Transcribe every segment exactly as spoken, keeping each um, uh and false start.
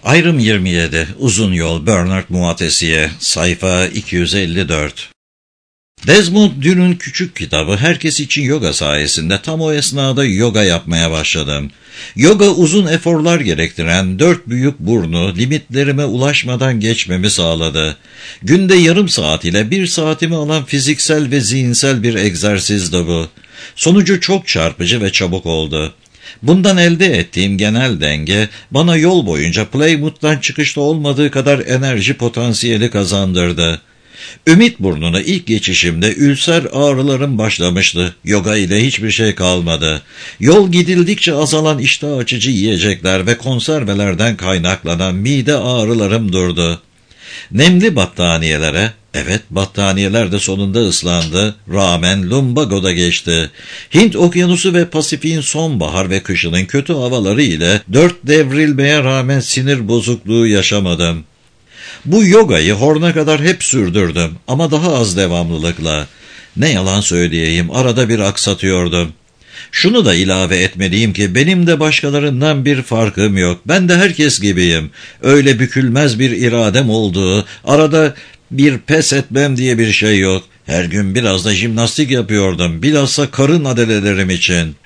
Ayrım yirmi yedi. Uzun Yol, Bernard Moitessier, sayfa iki yüz elli dört. Desmond Dün'ün küçük kitabı herkes için yoga sayesinde tam o esnada yoga yapmaya başladım. Yoga uzun eforlar gerektiren dört büyük burnu limitlerime ulaşmadan geçmemi sağladı. Günde yarım saat ile bir saatimi alan fiziksel ve zihinsel bir egzersizdi bu. Sonucu çok çarpıcı ve çabuk oldu. Bundan elde ettiğim genel denge bana yol boyunca Plymouth'tan çıkışta olmadığı kadar enerji potansiyeli kazandırdı. Ümitburnu'na ilk geçişimde ülser ağrılarım başlamıştı. Yoga ile hiçbir şey kalmadı. Yol gidildikçe azalan iştah açıcı yiyecekler ve konservelerden kaynaklanan mide ağrılarım durdu. Nemli battaniyelere, evet battaniyeler de sonunda ıslandı, rağmen lumbagoda geçti. Hint okyanusu ve Pasifik'in sonbahar ve kışının kötü havaları ile dört devrilmeye rağmen sinir bozukluğu yaşamadım. Bu yogayı horna kadar hep sürdürdüm ama daha az devamlılıkla. Ne yalan söyleyeyim, arada bir aksatıyordum. Şunu da ilave etmeliyim ki benim de başkalarından bir farkım yok. Ben de herkes gibiyim. Öyle bükülmez bir iradem olduğu, arada bir pes etmem diye bir şey yok. Her gün biraz da jimnastik yapıyordum, bilhassa karın adelelerim için.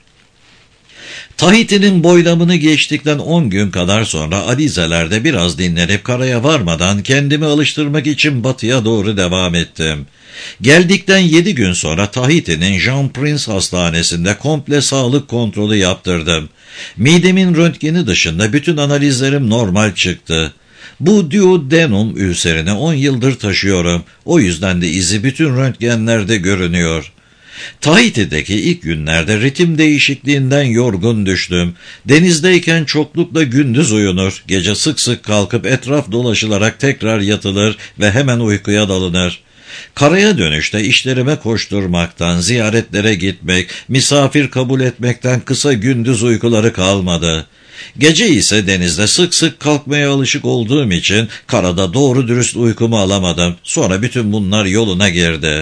Tahiti'nin boylamını geçtikten on gün kadar sonra Alize'lerde biraz dinlenip karaya varmadan kendimi alıştırmak için batıya doğru devam ettim. Geldikten yedi gün sonra Tahiti'nin Jean Prince Hastanesi'nde komple sağlık kontrolü yaptırdım. Midemin röntgeni dışında bütün analizlerim normal çıktı. Bu duodenum ülserini on yıldır taşıyorum. O yüzden de izi bütün röntgenlerde görünüyor. Tahiti'deki ilk günlerde ritim değişikliğinden yorgun düştüm. Denizdeyken çoklukla gündüz uyunur, gece sık sık kalkıp etraf dolaşılarak tekrar yatılır ve hemen uykuya dalınır. Karaya dönüşte işlerime koşturmaktan, ziyaretlere gitmek, misafir kabul etmekten kısa gündüz uykuları kalmadı. Gece ise denizde sık sık kalkmaya alışık olduğum için karada doğru dürüst uykumu alamadım. Sonra bütün bunlar yoluna girdi.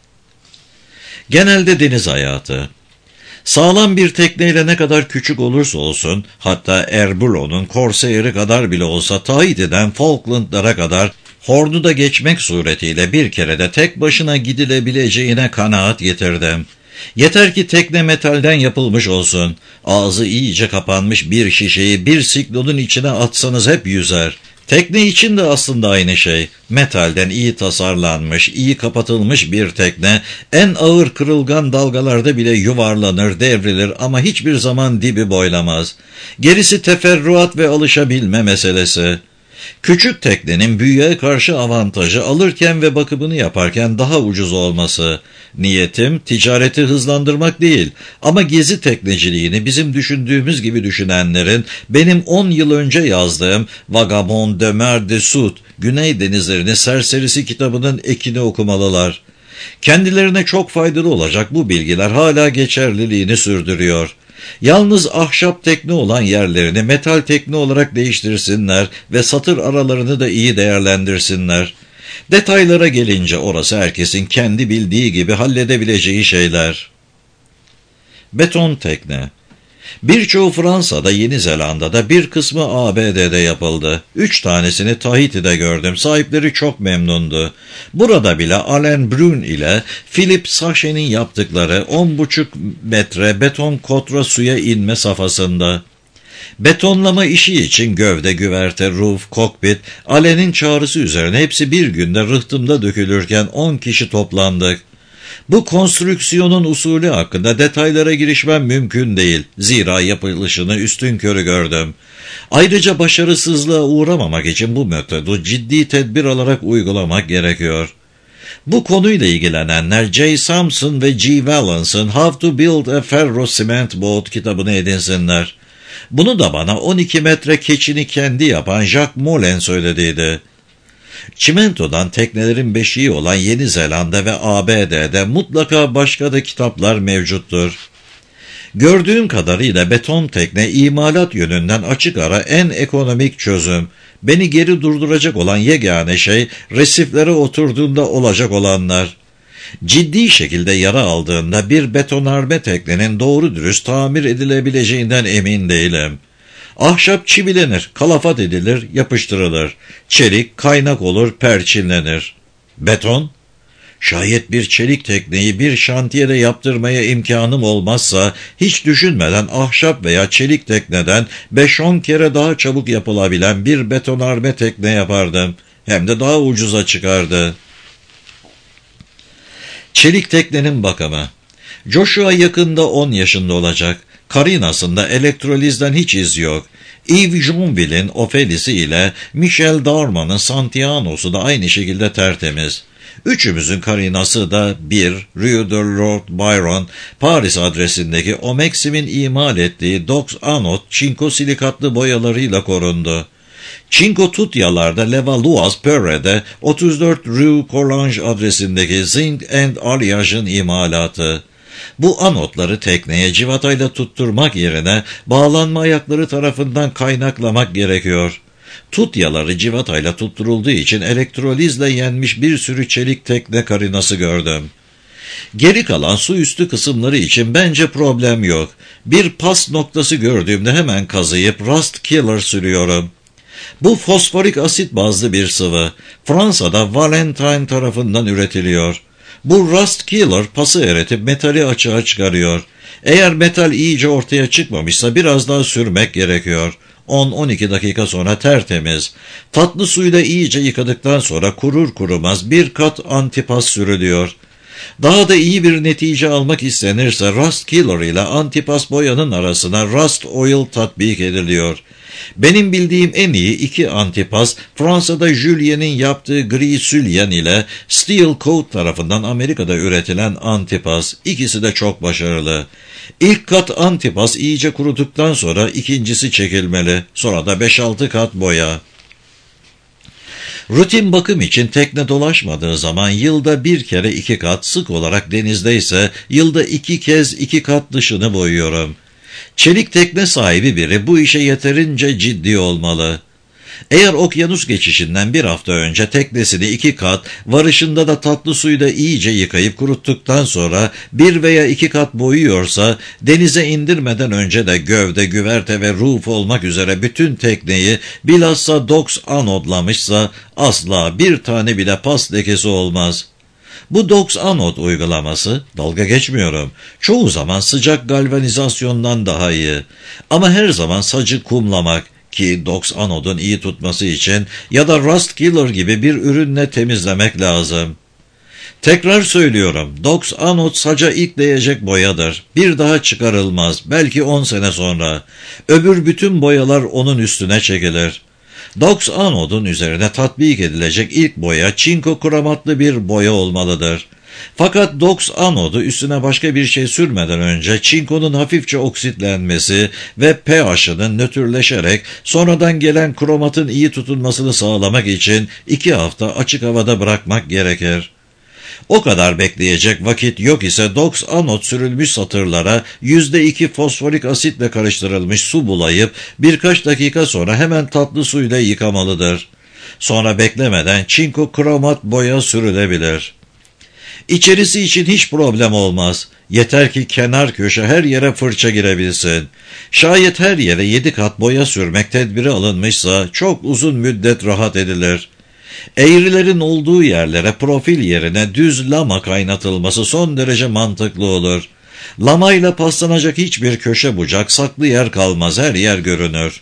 Genelde deniz hayatı. Sağlam bir tekneyle ne kadar küçük olursa olsun, hatta Erbulon'un Corsair'i kadar bile olsa Tahiti'den Falklandlara kadar Hornu'da geçmek suretiyle bir kere de tek başına gidilebileceğine kanaat getirdim. Yeter ki tekne metalden yapılmış olsun. Ağzı iyice kapanmış bir şişeyi bir siklonun içine atsanız hep yüzer. Tekne için de aslında aynı şey. Metalden iyi tasarlanmış, iyi kapatılmış bir tekne, en ağır kırılgan dalgalarda bile yuvarlanır, devrilir ama hiçbir zaman dibi boylamaz. Gerisi teferruat ve alışabilme meselesi. Küçük teknenin büyüğe karşı avantajı alırken ve bakımını yaparken daha ucuz olması. Niyetim ticareti hızlandırmak değil ama gezi tekneciliğini bizim düşündüğümüz gibi düşünenlerin benim on yıl önce yazdığım Vagabond de Mer de Sud, Güney Denizlerini Serserisi kitabının ekini okumalılar. Kendilerine çok faydalı olacak bu bilgiler hala geçerliliğini sürdürüyor. Yalnız ahşap tekne olan yerlerini metal tekne olarak değiştirsinler ve satır aralarını da iyi değerlendirsinler. Detaylara gelince orası herkesin kendi bildiği gibi halledebileceği şeyler. Beton tekne. Birçoğu Fransa'da, Yeni Zelanda'da, bir kısmı A B D'de yapıldı. Üç tanesini Tahiti'de gördüm. Sahipleri çok memnundu. Burada bile Alain Brun ile Philippe Sachet'in yaptıkları on buçuk metre beton kotra suya inme safhasında. Betonlama işi için gövde, güverte, roof, kokpit, Alain'in çağrısı üzerine hepsi bir günde rıhtımda dökülürken on kişi toplandık. Bu konstrüksiyonun usulü hakkında detaylara girişmem mümkün değil. Zira yapılışını üstünkörü gördüm. Ayrıca başarısızlığa uğramamak için bu metodu ciddi tedbir alarak uygulamak gerekiyor. Bu konuyla ilgilenenler J. Sampson ve G. Valence'ın How to Build a Ferro Cement Boat kitabını edinsinler. Bunu da bana on iki metre keçini kendi yapan Jacques Molin söylediydi. Çimentodan teknelerin beşiği olan Yeni Zelanda ve A B D'de mutlaka başka da kitaplar mevcuttur. Gördüğüm kadarıyla beton tekne imalat yönünden açık ara en ekonomik çözüm. Beni geri durduracak olan yegane şey resiflere oturduğunda olacak olanlar. Ciddi şekilde yara aldığında bir betonarme teknenin doğru dürüst tamir edilebileceğinden emin değilim. Ahşap çivilenir, kalafat edilir, yapıştırılır. Çelik kaynak olur, perçinlenir. Beton? Şayet bir çelik tekneyi bir şantiyede yaptırmaya imkanım olmazsa, hiç düşünmeden ahşap veya çelik tekneden beş on kere daha çabuk yapılabilen bir betonarme tekne yapardım. Hem de daha ucuza çıkardı. Çelik teknenin bakımı. Joshua yakında on yaşında olacak. Karinasında elektrolizden hiç iz yok. Yves Jonville'in Ophelie'si ile Michel Darman'ın Santiano'su da aynı şekilde tertemiz. Üçümüzün karinası da bir Rue de Lord Byron, Paris adresindeki O Maxim'in imal ettiği Dox Anode çinko silikatlı boyalarıyla korundu. Çinko Tutyalar'da Levallois Perret'de otuz dört Rue Collonges adresindeki Zinc and Alliage'ın imalatı. Bu anotları tekneye civatayla tutturmak yerine bağlanma ayakları tarafından kaynaklamak gerekiyor. Tutyaları civatayla tutturulduğu için elektrolizle yenmiş bir sürü çelik tekne karinası gördüm. Geri kalan su üstü kısımları için bence problem yok. Bir pas noktası gördüğümde hemen kazıyıp Rust Killer sürüyorum. Bu fosforik asit bazlı bir sıvı. Fransa'da Valentine tarafından üretiliyor. Bu Rust Killer pası eritip metali açığa çıkarıyor. Eğer metal iyice ortaya çıkmamışsa biraz daha sürmek gerekiyor. on on iki dakika sonra tertemiz. Tatlı suyla iyice yıkadıktan sonra kurur kurumaz bir kat antipas sürülüyor. Daha da iyi bir netice almak istenirse Rust Killer ile antipas boyanın arasına Rust Oil tatbik ediliyor. Benim bildiğim en iyi iki antipas Fransa'da Julien'in yaptığı Gris Sülyen ile Steel Coat tarafından Amerika'da üretilen antipas. İkisi de çok başarılı. İlk kat antipas iyice kuruduktan sonra ikincisi çekilmeli. Sonra da beş altı kat boya. Rutin bakım için tekne dolaşmadığı zaman yılda bir kere iki kat, sık olarak denizde ise yılda iki kez iki kat dışını boyuyorum. Çelik tekne sahibi biri bu işe yeterince ciddi olmalı. Eğer okyanus geçişinden bir hafta önce teknesini iki kat, varışında da tatlı suyla iyice yıkayıp kuruttuktan sonra bir veya iki kat boyuyorsa, denize indirmeden önce de gövde, güverte ve roof olmak üzere bütün tekneyi bilhassa Dox anodlamışsa asla bir tane bile pas lekesi olmaz. Bu Dox Anode uygulaması, dalga geçmiyorum, çoğu zaman sıcak galvanizasyondan daha iyi. Ama her zaman sacı kumlamak ki Dox Anode'un iyi tutması için ya da Rust Killer gibi bir ürünle temizlemek lazım. Tekrar söylüyorum, Dox Anode saca ilk değecek boyadır. Bir daha çıkarılmaz, belki on sene sonra. Öbür bütün boyalar onun üstüne çekilir. Dox Anode'un üzerine tatbik edilecek ilk boya çinko kromatlı bir boya olmalıdır. Fakat Dox Anode'u üstüne başka bir şey sürmeden önce çinkonun hafifçe oksitlenmesi ve pH'ının nötrleşerek sonradan gelen kromatın iyi tutunmasını sağlamak için iki hafta açık havada bırakmak gerekir. O kadar bekleyecek vakit yok ise Dox Anode sürülmüş satırlara yüzde iki fosforik asitle karıştırılmış su bulayıp birkaç dakika sonra hemen tatlı suyla yıkamalıdır. Sonra beklemeden çinko kromat boya sürülebilir. İçerisi için hiç problem olmaz. Yeter ki kenar köşe her yere fırça girebilsin. Şayet her yere yedi kat boya sürmek tedbiri alınmışsa çok uzun müddet rahat edilir. Eğrilerin olduğu yerlere profil yerine düz lama kaynatılması son derece mantıklı olur. Lamayla paslanacak hiçbir köşe bucak, saklı yer kalmaz, her yer görünür.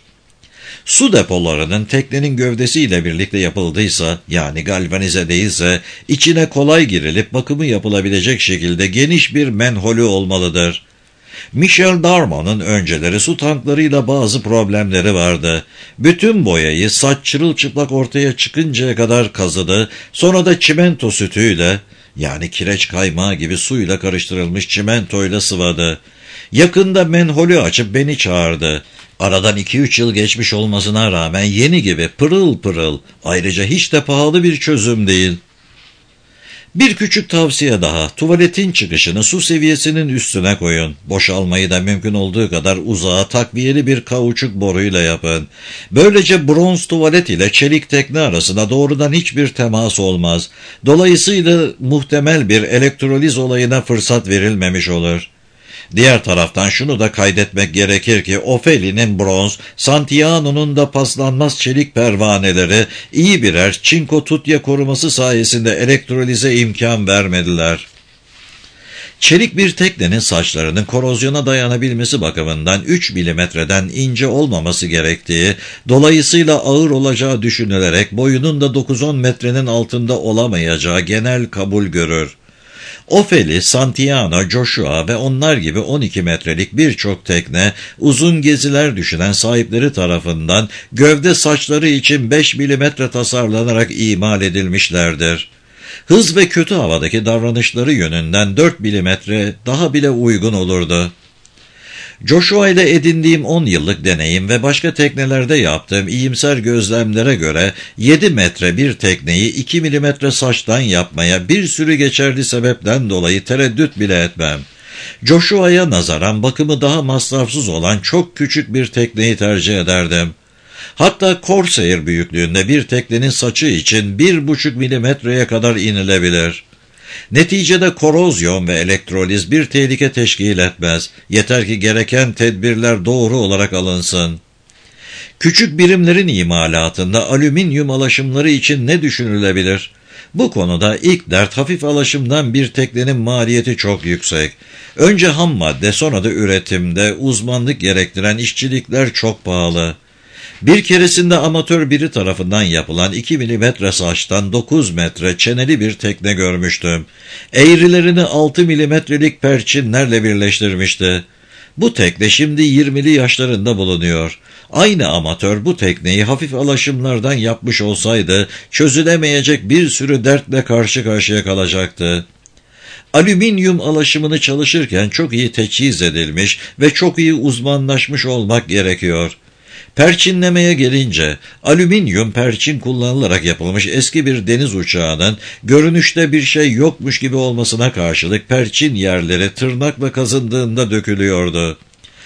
Su depolarının teknenin gövdesiyle birlikte yapıldıysa, yani galvanize değilse, içine kolay girilip bakımı yapılabilecek şekilde geniş bir menholü olmalıdır. Michel Darman'ın önceleri su tanklarıyla bazı problemleri vardı. Bütün boyayı saç çırılçıplak ortaya çıkıncaya kadar kazıdı, sonra da çimento sütüyle, yani kireç kaymağı gibi suyla karıştırılmış çimentoyla sıvadı. Yakında menholü açıp beni çağırdı. Aradan iki üç yıl geçmiş olmasına rağmen yeni gibi pırıl pırıl, ayrıca hiç de pahalı bir çözüm değil. Bir küçük tavsiye daha, tuvaletin çıkışını su seviyesinin üstüne koyun. Boşalmayı da mümkün olduğu kadar uzağa takviyeli bir kauçuk boruyla yapın. Böylece bronz tuvalet ile çelik tekne arasında doğrudan hiçbir temas olmaz. Dolayısıyla muhtemel bir elektroliz olayına fırsat verilmemiş olur. Diğer taraftan şunu da kaydetmek gerekir ki Ofeli'nin bronz, Santillano'nun da paslanmaz çelik pervaneleri iyi birer çinko tutya koruması sayesinde elektrolize imkan vermediler. Çelik bir teknenin saçlarının korozyona dayanabilmesi bakımından üç milimetreden ince olmaması gerektiği, dolayısıyla ağır olacağı düşünülerek boyunun da dokuz on metrenin altında olamayacağı genel kabul görür. Ofeli, Santillano, Joshua ve onlar gibi on iki metrelik birçok tekne, uzun geziler düşünen sahipleri tarafından gövde saçları için beş milimetre tasarlanarak imal edilmişlerdir. Hız ve kötü havadaki davranışları yönünden dört milimetre daha bile uygun olurdu. Joshua ile edindiğim on yıllık deneyim ve başka teknelerde yaptığım iyimser gözlemlere göre yedi metre bir tekneyi iki milimetre saçtan yapmaya bir sürü geçerli sebepten dolayı tereddüt bile etmem. Joshua'ya nazaran bakımı daha masrafsız olan çok küçük bir tekneyi tercih ederdim. Hatta Corsair büyüklüğünde bir teknenin saçı için bir buçuk milimetreye kadar inilebilir. Neticede korozyon ve elektroliz bir tehlike teşkil etmez. Yeter ki gereken tedbirler doğru olarak alınsın. Küçük birimlerin imalatında alüminyum alaşımları için ne düşünülebilir? Bu konuda ilk dert hafif alaşımdan bir teknenin maliyeti çok yüksek. Önce ham madde, sonra da üretimde uzmanlık gerektiren işçilikler çok pahalı. Bir keresinde amatör biri tarafından yapılan iki milimetre saçtan dokuz metre çeneli bir tekne görmüştüm. Eğrilerini altı milimetrelik perçinlerle birleştirmişti. Bu tekne şimdi yirmili yaşlarında bulunuyor. Aynı amatör bu tekneyi hafif alaşımlardan yapmış olsaydı çözülemeyecek bir sürü dertle karşı karşıya kalacaktı. Alüminyum alaşımını çalışırken çok iyi teçhiz edilmiş ve çok iyi uzmanlaşmış olmak gerekiyor. Perçinlemeye gelince, alüminyum perçin kullanılarak yapılmış eski bir deniz uçağının görünüşte bir şey yokmuş gibi olmasına karşılık perçin yerleri tırnakla kazındığında dökülüyordu.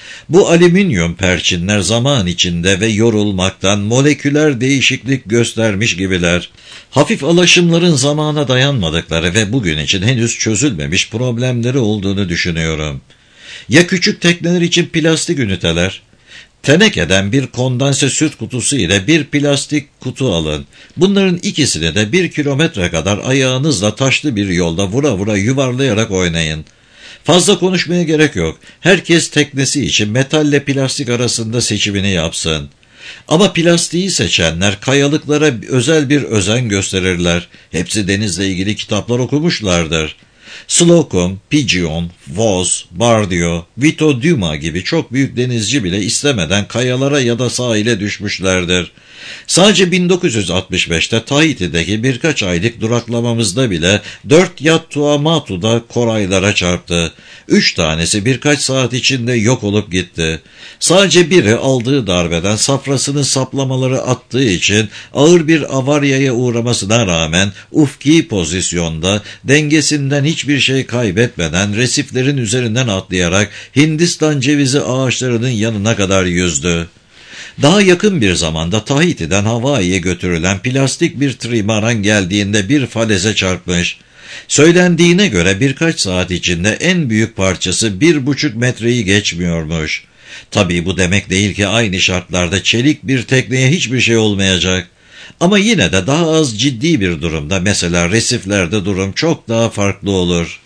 Bu alüminyum perçinler zaman içinde ve yorulmaktan moleküler değişiklik göstermiş gibiler. Hafif alaşımların zamana dayanmadıkları ve bugün için henüz çözülmemiş problemleri olduğunu düşünüyorum. Ya küçük tekneler için plastik üniteler? Tenekeden bir kondanse süt kutusu ile bir plastik kutu alın. Bunların ikisini de bir kilometre kadar ayağınızla taşlı bir yolda vura vura yuvarlayarak oynayın. Fazla konuşmaya gerek yok. Herkes teknesi için metalle plastik arasında seçimini yapsın. Ama plastiği seçenler kayalıklara özel bir özen gösterirler. Hepsi denizle ilgili kitaplar okumuşlardır. Slocum, Pigeon, Voss, Bardio, Vito Dumas gibi çok büyük denizci bile istemeden kayalara ya da sahile düşmüşlerdir. Sadece bin dokuz yüz altmış beşte Tahiti'deki birkaç aylık duraklamamızda bile dört yat Tuamatu'da koraylara çarptı. Üç tanesi birkaç saat içinde yok olup gitti. Sadece biri aldığı darbeden safrasını saplamaları attığı için ağır bir avaryaya uğramasına rağmen ufki pozisyonda dengesinden hiçbir şey kaybetmeden resiflerin üzerinden atlayarak Hindistan cevizi ağaçlarının yanına kadar yüzdü. Daha yakın bir zamanda Tahiti'den Hawaii'ye götürülen plastik bir trimaran geldiğinde bir faleze çarpmış. Söylendiğine göre birkaç saat içinde en büyük parçası bir buçuk metreyi geçmiyormuş. Tabii bu demek değil ki aynı şartlarda çelik bir tekneye hiçbir şey olmayacak. Ama yine de daha az ciddi bir durumda, mesela resiflerde durum çok daha farklı olur.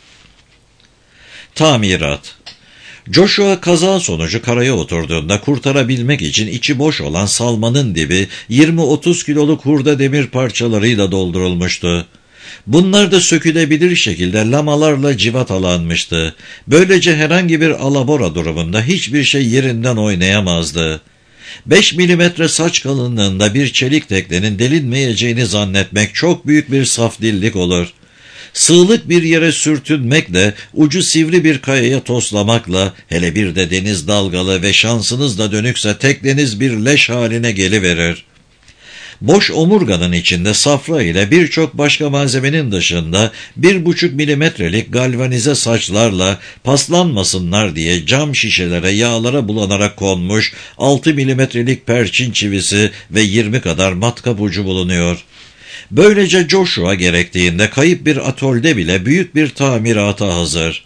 Tamirat. Joshua kaza sonucu karaya oturduğunda kurtarabilmek için içi boş olan salmanın dibi yirmi otuz kiloluk hurda demir parçalarıyla doldurulmuştu. Bunlar da sökülebilir şekilde lamalarla civatalanmıştı. Böylece herhangi bir alabora durumunda hiçbir şey yerinden oynayamazdı. beş milimetre saç kalınlığında bir çelik teknenin delinmeyeceğini zannetmek çok büyük bir safdillik olur. Sığlık bir yere sürtünmekle, ucu sivri bir kayaya toslamakla, hele bir de deniz dalgalı ve şansınız da dönükse tekneniz bir leş haline geliverir. Boş omurganın içinde safra ile birçok başka malzemenin dışında bir buçuk milimetrelik galvanize saçlarla paslanmasınlar diye cam şişelere yağlara bulanarak konmuş altı milimetrelik perçin çivisi ve yirmi kadar matkap ucu bulunuyor. Böylece Joshua gerektiğinde kayıp bir atolde bile büyük bir tamirata hazır.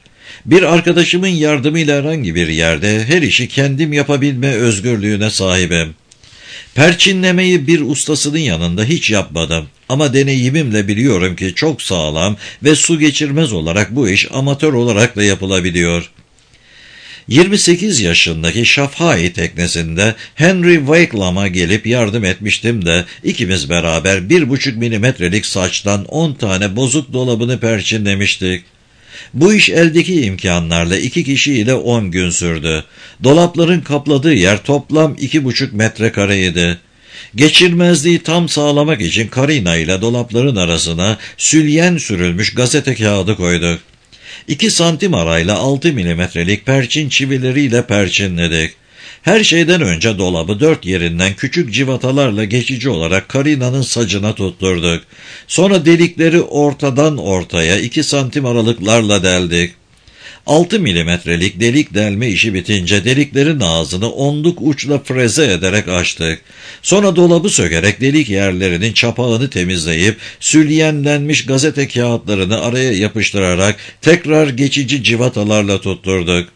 Bir arkadaşımın yardımıyla herhangi bir yerde her işi kendim yapabilme özgürlüğüne sahibim. Perçinlemeyi bir ustasının yanında hiç yapmadım ama deneyimimle biliyorum ki çok sağlam ve su geçirmez olarak bu iş amatör olarak da yapılabiliyor. yirmi sekiz yaşındaki Şafhai teknesinde Henry Wakelam'a gelip yardım etmiştim de ikimiz beraber bir buçuk milimetrelik saçtan on tane bozuk dolabını perçinlemiştik. Bu iş eldeki imkanlarla iki kişiyle on gün sürdü. Dolapların kapladığı yer toplam iki buçuk metrekareydi. Geçirmezliği tam sağlamak için karina ile dolapların arasına sülyen sürülmüş gazete kağıdı koyduk. İki santim arayla altı milimetrelik perçin çivileriyle perçinledik. Her şeyden önce dolabı dört yerinden küçük civatalarla geçici olarak karinanın sacına tutturduk. Sonra delikleri ortadan ortaya iki santim aralıklarla deldik. altı milimetrelik delik delme işi bitince deliklerin ağzını onluk uçla freze ederek açtık. Sonra dolabı sökerek delik yerlerinin çapağını temizleyip sülyenlenmiş gazete kağıtlarını araya yapıştırarak tekrar geçici civatalarla tutturduk.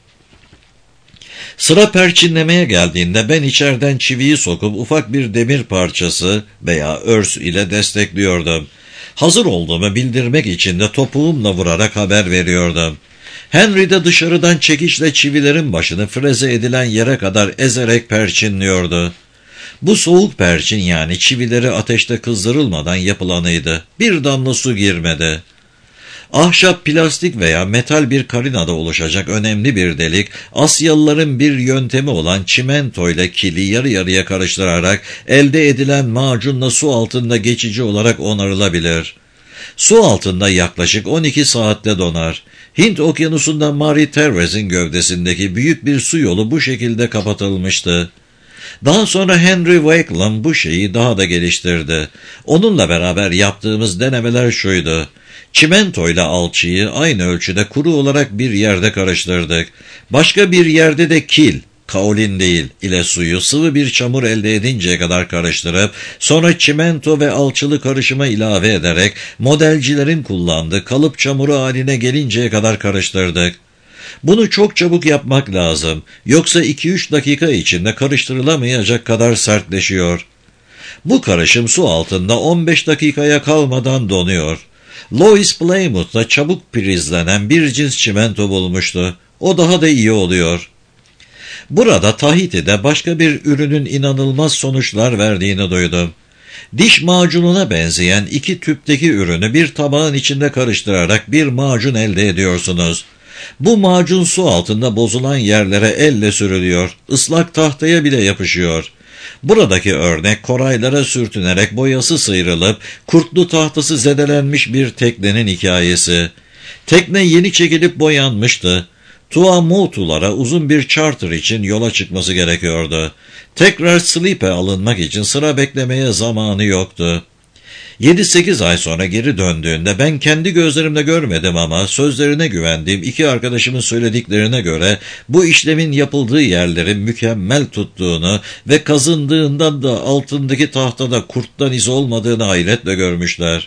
Sıra perçinlemeye geldiğinde ben içeriden çiviyi sokup ufak bir demir parçası veya örs ile destekliyordum. Hazır olduğumu bildirmek için de topuğumla vurarak haber veriyordum. Henry de dışarıdan çekiçle çivilerin başını freze edilen yere kadar ezerek perçinliyordu. Bu soğuk perçin yani çivileri ateşte kızdırılmadan yapılanıydı. Bir damla su girmedi. Ahşap, plastik veya metal bir karinada oluşacak önemli bir delik, Asyalıların bir yöntemi olan çimento ile kili yarı yarıya karıştırarak elde edilen macunla su altında geçici olarak onarılabilir. Su altında yaklaşık on iki saatte donar. Hint okyanusunda Marie Therese'in gövdesindeki büyük bir su yolu bu şekilde kapatılmıştı. Daha sonra Henry Wakelam bu şeyi daha da geliştirdi. Onunla beraber yaptığımız denemeler şuydu. Çimento ile alçıyı aynı ölçüde kuru olarak bir yerde karıştırdık. Başka bir yerde de kil, kaolin değil, ile suyu sıvı bir çamur elde edinceye kadar karıştırıp sonra çimento ve alçılı karışıma ilave ederek modelcilerin kullandığı kalıp çamuru haline gelinceye kadar karıştırdık. Bunu çok çabuk yapmak lazım. Yoksa iki üç dakika içinde karıştırılamayacak kadar sertleşiyor. Bu karışım su altında on beş dakikaya kalmadan donuyor. Louis Plymouth da çabuk prizlenen bir cins çimento bulmuştu. O daha da iyi oluyor. Burada Tahiti'de başka bir ürünün inanılmaz sonuçlar verdiğini duydum. Diş macununa benzeyen iki tüpteki ürünü bir tabağın içinde karıştırarak bir macun elde ediyorsunuz. Bu macun su altında bozulan yerlere elle sürülüyor, ıslak tahtaya bile yapışıyor. Buradaki örnek koraylara sürtünerek boyası sıyrılıp kurtlu tahtası zedelenmiş bir teknenin hikayesi. Tekne yeni çekilip boyanmıştı. Tuamotu'lara uzun bir charter için yola çıkması gerekiyordu. Tekrar Slipe alınmak için sıra beklemeye zamanı yoktu. yedi sekiz ay sonra geri döndüğünde ben kendi gözlerimle görmedim ama sözlerine güvendiğim iki arkadaşımın söylediklerine göre bu işlemin yapıldığı yerlerin mükemmel tuttuğunu ve kazındığından da altındaki tahtada kurttan iz olmadığını hayretle görmüşler.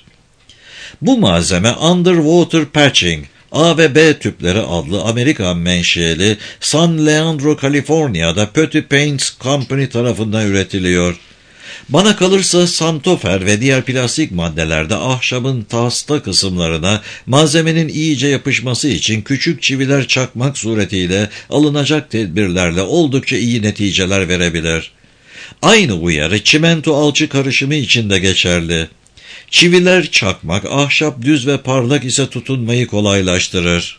Bu malzeme Underwater Patching, A ve B tüpleri adlı Amerikan menşeli San Leandro, Kaliforniya'da Pötti Paints Company tarafından üretiliyor. Bana kalırsa santofer ve diğer plastik maddelerde ahşabın tahta kısımlarına malzemenin iyice yapışması için küçük çiviler çakmak suretiyle alınacak tedbirlerle oldukça iyi neticeler verebilir. Aynı uyarı çimento alçı karışımı için de geçerli. Çiviler çakmak, ahşap düz ve parlak ise tutunmayı kolaylaştırır.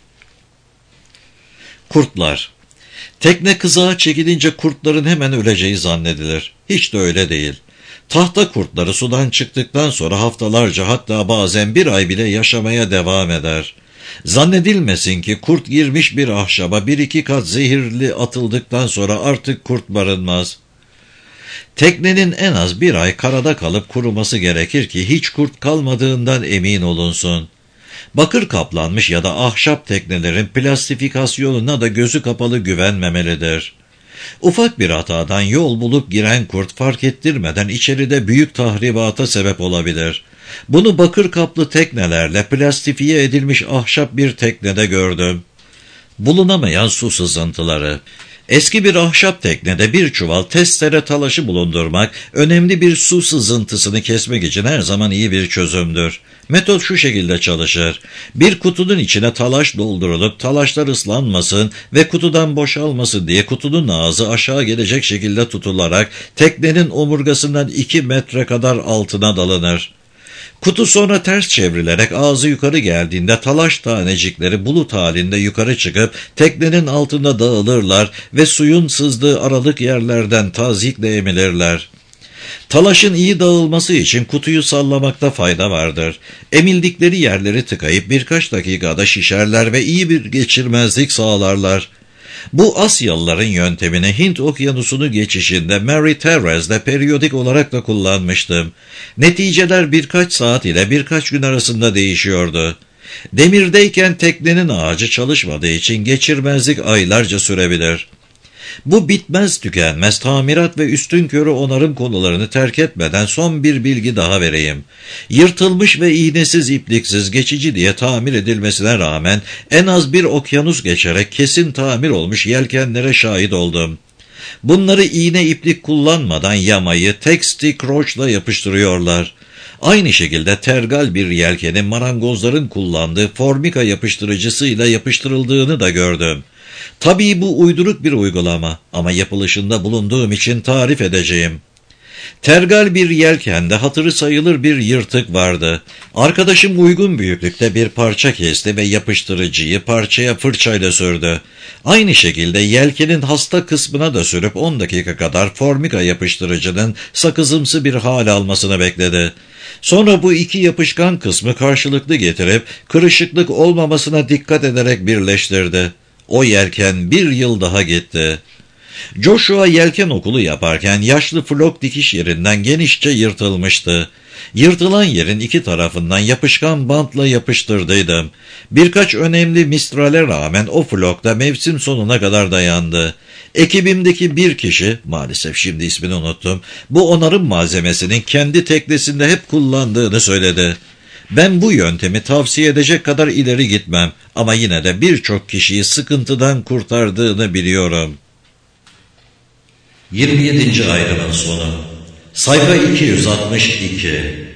Kurtlar. Tekne kızağa çekilince kurtların hemen öleceği zannedilir. Hiç de öyle değil. Tahta kurtları sudan çıktıktan sonra haftalarca hatta bazen bir ay bile yaşamaya devam eder. Zannedilmesin ki kurt girmiş bir ahşaba bir iki kat zehirli atıldıktan sonra artık kurt barınmaz. Teknenin en az bir ay karada kalıp kuruması gerekir ki hiç kurt kalmadığından emin olunsun. Bakır kaplanmış ya da ahşap teknelerin plastifikasyonuna da gözü kapalı güvenmemelidir. Ufak bir hatadan yol bulup giren kurt fark ettirmeden içeride büyük tahribata sebep olabilir. Bunu bakır kaplı teknelerle plastifiye edilmiş ahşap bir teknede gördüm. Bulunamayan su sızıntıları. Eski bir ahşap teknede bir çuval testere talaşı bulundurmak, önemli bir su sızıntısını kesmek için her zaman iyi bir çözümdür. Metot şu şekilde çalışır. Bir kutunun içine talaş doldurulup talaşlar ıslanmasın ve kutudan boşalmasın diye kutunun ağzı aşağı gelecek şekilde tutularak teknenin omurgasından iki metre kadar altına dalınır. Kutu sonra ters çevrilerek ağzı yukarı geldiğinde talaş tanecikleri bulut halinde yukarı çıkıp teknenin altında dağılırlar ve suyun sızdığı aralık yerlerden tazikle emilirler. Talaşın iyi dağılması için kutuyu sallamakta fayda vardır. Emildikleri yerleri tıkayıp birkaç dakikada şişerler ve iyi bir geçirmezlik sağlarlar. Bu Asyalıların yöntemini Hint okyanusunu geçişinde Mary Teres'de periyodik olarak da kullanmıştım. Neticeler birkaç saat ile birkaç gün arasında değişiyordu. Demirdeyken teknenin ağacı çalışmadığı için geçirmezlik aylarca sürebilir. Bu bitmez tükenmez tamirat ve üstünkörü onarım konularını terk etmeden son bir bilgi daha vereyim. Yırtılmış ve iğnesiz ipliksiz geçici diye tamir edilmesine rağmen en az bir okyanus geçerek kesin tamir olmuş yelkenlere şahit oldum. Bunları iğne iplik kullanmadan yamayı teksti kroçla yapıştırıyorlar. Aynı şekilde tergal bir yelkenin marangozların kullandığı formika yapıştırıcısıyla yapıştırıldığını da gördüm. Tabii bu uyduruk bir uygulama ama yapılışında bulunduğum için tarif edeceğim. Tergal bir yelkende hatırı sayılır bir yırtık vardı. Arkadaşım uygun büyüklükte bir parça kesti ve yapıştırıcıyı parçaya fırçayla sürdü. Aynı şekilde yelkenin hasta kısmına da sürüp on dakika kadar formika yapıştırıcının sakızımsı bir hal almasını bekledi. Sonra bu iki yapışkan kısmı karşılıklı getirip kırışıklık olmamasına dikkat ederek birleştirdi. O yelken bir yıl daha gitti. Joshua yelken okulu yaparken yaşlı flok dikiş yerinden genişçe yırtılmıştı. Yırtılan yerin iki tarafından yapışkan bantla yapıştırdıydım. Birkaç önemli mistrale rağmen o flok da mevsim sonuna kadar dayandı. Ekibimdeki bir kişi, maalesef şimdi ismini unuttum, bu onarım malzemesinin kendi teknesinde hep kullandığını söyledi. Ben bu yöntemi tavsiye edecek kadar ileri gitmem ama yine de birçok kişiyi sıkıntıdan kurtardığını biliyorum. yirmi yedinci ayrımın sonu. Sayfa iki yüz altmış iki.